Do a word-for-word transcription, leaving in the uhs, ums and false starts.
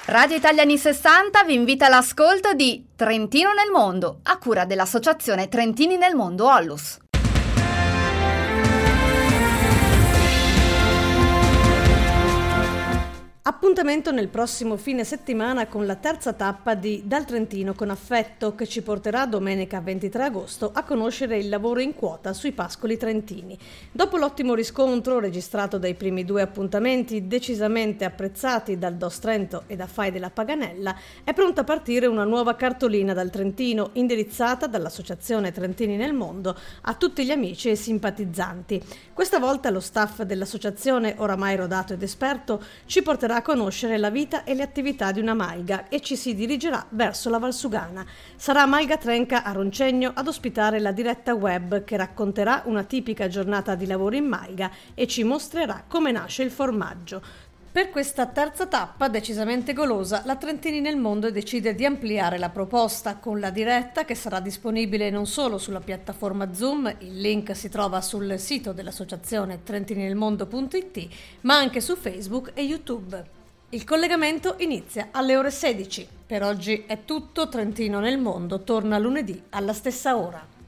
Radio Italia anni sessanta vi invita all'ascolto di Trentino nel Mondo, a cura dell'associazione Trentini nel Mondo Ollus. Appuntamento nel prossimo fine settimana con la terza tappa di Dal Trentino con affetto, che ci porterà domenica ventitré agosto a conoscere il lavoro in quota sui pascoli trentini. Dopo l'ottimo riscontro registrato dai primi due appuntamenti, decisamente apprezzati dal Dos Trento e da Fai della Paganella, è pronta a partire una nuova cartolina dal Trentino indirizzata dall'Associazione Trentini nel Mondo a tutti gli amici e simpatizzanti. Questa volta lo staff dell'associazione, oramai rodato ed esperto, ci porterà a conoscere la vita e le attività di una malga e ci si dirigerà verso la Valsugana. Sarà Malga Trenca a Roncegno ad ospitare la diretta web che racconterà una tipica giornata di lavoro in malga e ci mostrerà come nasce il formaggio. Per questa terza tappa, decisamente golosa, la Trentini nel Mondo decide di ampliare la proposta con la diretta, che sarà disponibile non solo sulla piattaforma Zoom, il link si trova sul sito dell'associazione trentinilmondo punto it, ma anche su Facebook e YouTube. Il collegamento inizia alle ore sedici. Per oggi è tutto, Trentino nel Mondo torna lunedì alla stessa ora.